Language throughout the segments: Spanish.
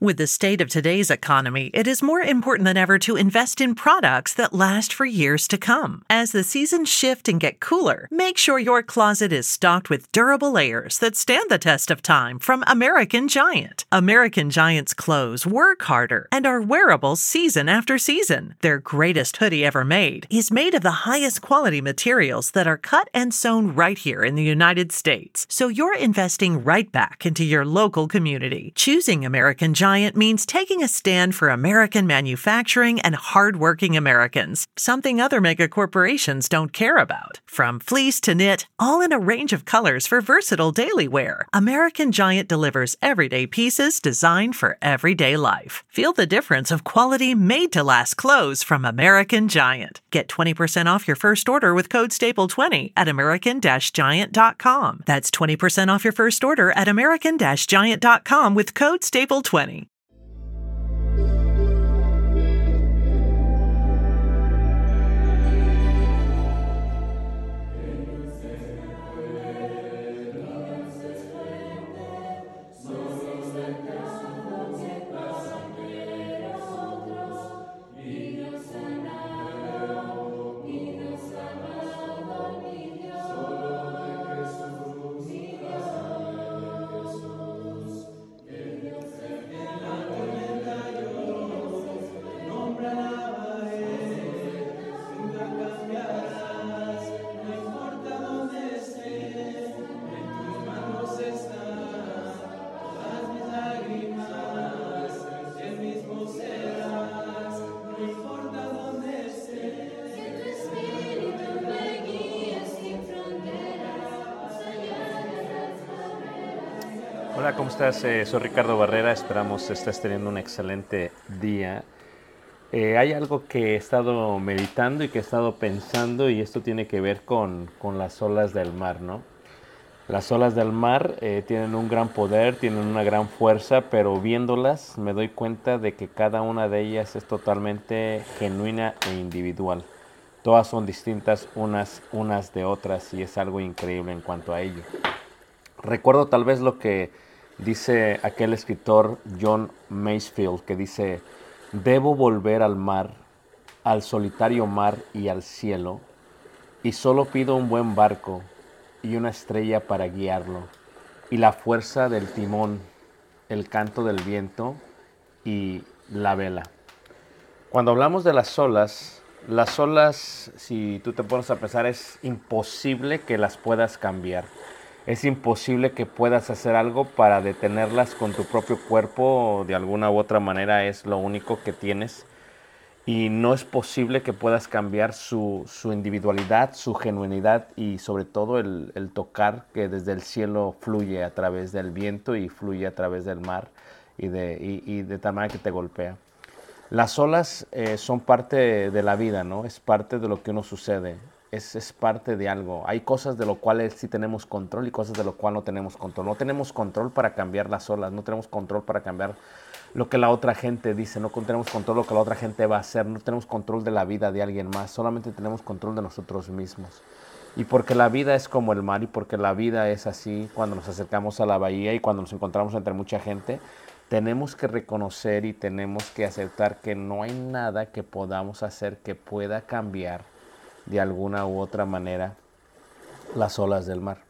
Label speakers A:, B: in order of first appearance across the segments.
A: With the state of today's economy, it is more important than ever to invest in products that last for years to come. As the seasons shift and get cooler, make sure your closet is stocked with durable layers that stand the test of time from American Giant. American Giant's clothes work harder and are wearable season after season. Their greatest hoodie ever made is made of the highest quality materials that are cut and sewn right here in the United States. So you're investing right back into your local community. Choosing American Giant means taking a stand for American manufacturing and hardworking Americans, something other mega corporations don't care about. From fleece to knit, all in a range of colors for versatile daily wear, American Giant delivers everyday pieces designed for everyday life. Feel the difference of quality made-to-last clothes from American Giant. Get 20% off your first order with code STAPLE20 at american-giant.com. That's 20% off your first order at american-giant.com with code STAPLE20.
B: Hola, ¿cómo estás? Soy Ricardo Barrera, esperamos estés teniendo un excelente día. Hay algo que he estado meditando y que he estado pensando, y esto tiene que ver con las olas del mar, ¿no? Las olas del mar tienen un gran poder, tienen una gran fuerza, pero viéndolas me doy cuenta de que cada una de ellas es totalmente genuina e individual. Todas son distintas unas de otras, y es algo increíble en cuanto a ello. Recuerdo tal vez lo que dice aquel escritor John Masefield, que dice: debo volver al mar, al solitario mar y al cielo, y solo pido un buen barco y una estrella para guiarlo, y la fuerza del timón, el canto del viento y la vela. Cuando hablamos de las olas, si tú te pones a pensar, es imposible que las puedas cambiar. Es imposible que puedas hacer algo para detenerlas con tu propio cuerpo. De alguna u otra manera es lo único que tienes. Y no es posible que puedas cambiar su individualidad, su genuinidad y sobre todo el tocar que desde el cielo fluye a través del viento y fluye a través del mar y de tal manera que te golpea. Las olas son parte de la vida, ¿no? Es parte de lo que uno sucede. Es parte de algo. Hay cosas de lo cual sí tenemos control y cosas de lo cual no tenemos control. No tenemos control para cambiar las olas, no tenemos control para cambiar lo que la otra gente dice, no tenemos control de lo que la otra gente va a hacer, no tenemos control de la vida de alguien más, solamente tenemos control de nosotros mismos. Y porque la vida es como el mar y porque la vida es así, cuando nos acercamos a la bahía y cuando nos encontramos entre mucha gente, tenemos que reconocer y tenemos que aceptar que no hay nada que podamos hacer que pueda cambiar de alguna u otra manera las olas del mar.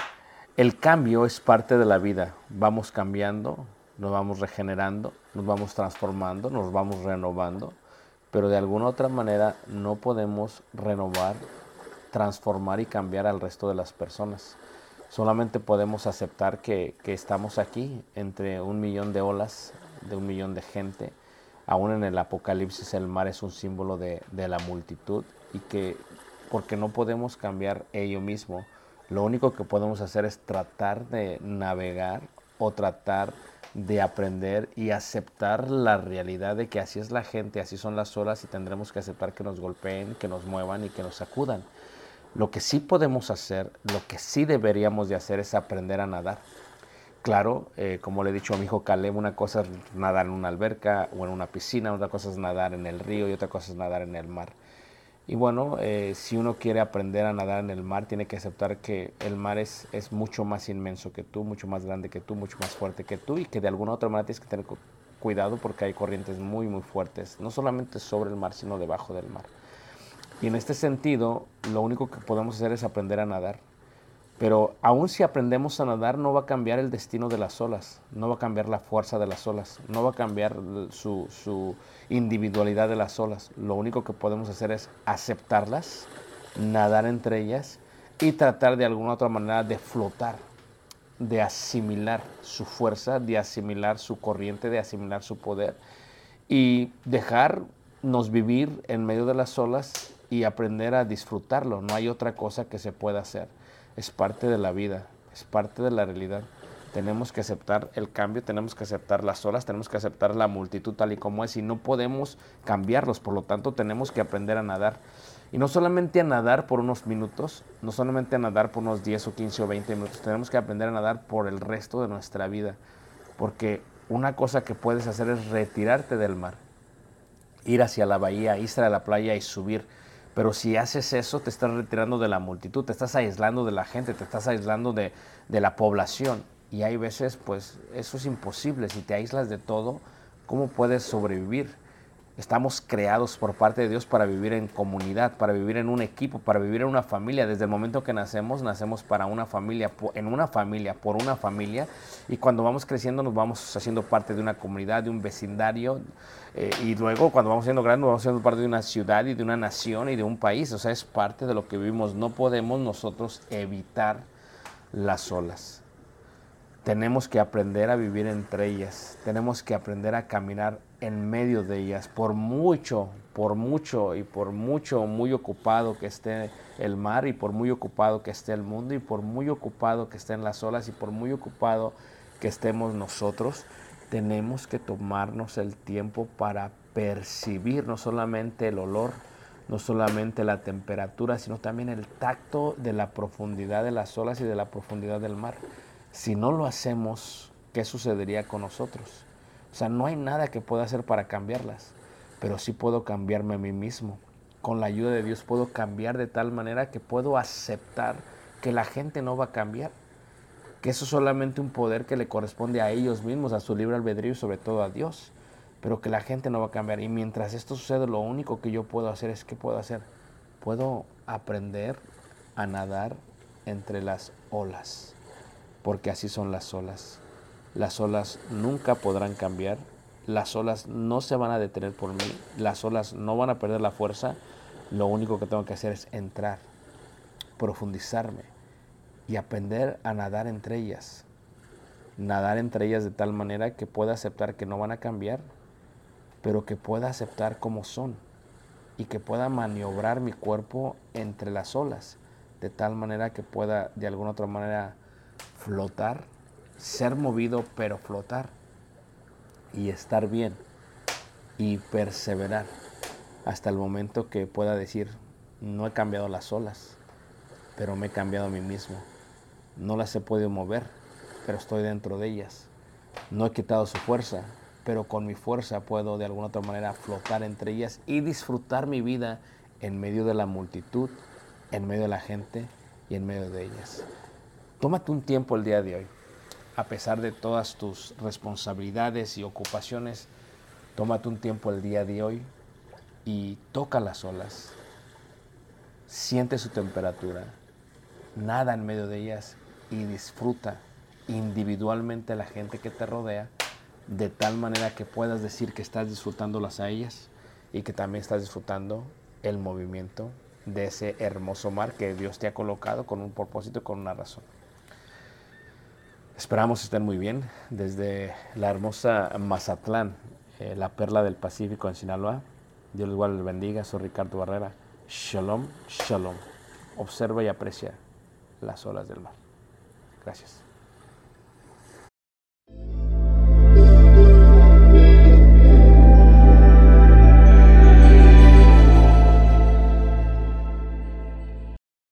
B: El cambio es parte de la vida. Vamos cambiando, nos vamos regenerando, nos vamos transformando, nos vamos renovando, pero de alguna u otra manera no podemos renovar, transformar y cambiar al resto de las personas. Solamente podemos aceptar que estamos aquí entre 1,000,000 de olas, de 1,000,000 de gente. Aún en el Apocalipsis el mar es un símbolo de la multitud, y que porque no podemos cambiar ello mismo, lo único que podemos hacer es tratar de navegar o tratar de aprender y aceptar la realidad de que así es la gente, así son las olas, y tendremos que aceptar que nos golpeen, que nos muevan y que nos sacudan. Lo que sí podemos hacer, lo que sí deberíamos de hacer es aprender a nadar. Claro, como le he dicho a mi hijo Caleb, una cosa es nadar en una alberca o en una piscina, otra cosa es nadar en el río y otra cosa es nadar en el mar. Y bueno, si uno quiere aprender a nadar en el mar, tiene que aceptar que el mar es mucho más inmenso que tú, mucho más grande que tú, mucho más fuerte que tú, y que de alguna otra manera tienes que tener cuidado porque hay corrientes muy, muy fuertes, no solamente sobre el mar, sino debajo del mar. Y en este sentido, lo único que podemos hacer es aprender a nadar. Pero aún si aprendemos a nadar, no va a cambiar el destino de las olas, no va a cambiar la fuerza de las olas, no va a cambiar su individualidad de las olas. Lo único que podemos hacer es aceptarlas, nadar entre ellas y tratar de alguna otra manera de flotar, de asimilar su fuerza, de asimilar su corriente, de asimilar su poder y dejarnos vivir en medio de las olas y aprender a disfrutarlo. No hay otra cosa que se pueda hacer. Es parte de la vida, es parte de la realidad. Tenemos que aceptar el cambio, tenemos que aceptar las olas, tenemos que aceptar la multitud tal y como es y no podemos cambiarlos. Por lo tanto, tenemos que aprender a nadar. Y no solamente a nadar por unos minutos, no solamente a nadar por unos 10 o 15 o 20 minutos, tenemos que aprender a nadar por el resto de nuestra vida. Porque una cosa que puedes hacer es retirarte del mar, ir hacia la bahía, irse a la playa y subir. Pero si haces eso, te estás retirando de la multitud, te estás aislando de la gente, te estás aislando de la población. Y hay veces, pues, eso es imposible. Si te aíslas de todo, ¿cómo puedes sobrevivir? Estamos creados por parte de Dios para vivir en comunidad, para vivir en un equipo, para vivir en una familia. Desde el momento que nacemos para una familia, en una familia, por una familia. Y cuando vamos creciendo nos vamos haciendo parte de una comunidad, de un vecindario. Y luego cuando vamos siendo grandes nos vamos haciendo parte de una ciudad y de una nación y de un país. O sea, es parte de lo que vivimos. No podemos nosotros evitar las olas. Tenemos que aprender a vivir entre ellas, tenemos que aprender a caminar en medio de ellas, por mucho muy ocupado que esté el mar y por muy ocupado que esté el mundo y por muy ocupado que estén las olas y por muy ocupado que estemos nosotros, tenemos que tomarnos el tiempo para percibir no solamente el olor, no solamente la temperatura, sino también el tacto de la profundidad de las olas y de la profundidad del mar. Si no lo hacemos, ¿qué sucedería con nosotros? O sea, no hay nada que pueda hacer para cambiarlas, pero sí puedo cambiarme a mí mismo. Con la ayuda de Dios puedo cambiar de tal manera que puedo aceptar que la gente no va a cambiar, que eso es solamente un poder que le corresponde a ellos mismos, a su libre albedrío y sobre todo a Dios, pero que la gente no va a cambiar. Y mientras esto sucede, lo único que yo puedo hacer es, ¿qué puedo hacer? Puedo aprender a nadar entre las olas. Porque así son las olas. Las olas nunca podrán cambiar, las olas no se van a detener por mí, las olas no van a perder la fuerza. Lo único que tengo que hacer es entrar, profundizarme y aprender a nadar entre ellas. Nadar entre ellas de tal manera que pueda aceptar que no van a cambiar, pero que pueda aceptar como son y que pueda maniobrar mi cuerpo entre las olas, de tal manera que pueda de alguna otra manera flotar, ser movido pero flotar y estar bien y perseverar hasta el momento que pueda decir, no he cambiado las olas, pero me he cambiado a mí mismo. No las he podido mover, pero estoy dentro de ellas. No he quitado su fuerza, pero con mi fuerza puedo de alguna otra manera flotar entre ellas y disfrutar mi vida en medio de la multitud, en medio de la gente y en medio de ellas. Tómate un tiempo el día de hoy, a pesar de todas tus responsabilidades y ocupaciones, tómate un tiempo el día de hoy y toca las olas, siente su temperatura, nada en medio de ellas y disfruta individualmente la gente que te rodea, de tal manera que puedas decir que estás disfrutándolas a ellas y que también estás disfrutando el movimiento de ese hermoso mar que Dios te ha colocado con un propósito y con una razón. Esperamos estén muy bien desde la hermosa Mazatlán, la perla del Pacífico en Sinaloa. Dios les igual les bendiga. Soy Ricardo Barrera. Shalom, shalom. Observa y aprecia las olas del mar. Gracias.